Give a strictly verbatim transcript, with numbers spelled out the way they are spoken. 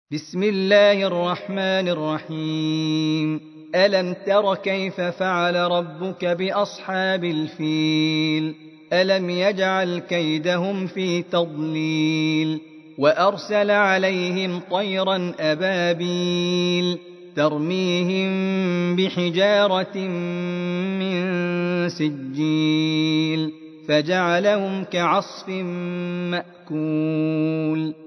بسم الله الرحمن الرحيم ألم تر كيف فعل ربك بأصحاب الفيل ألم يجعل كيدهم في تضليل وأرسل عليهم طيرا أبابيل ترميهم بحجارة من سجيل فجعلهم كعصف مأكول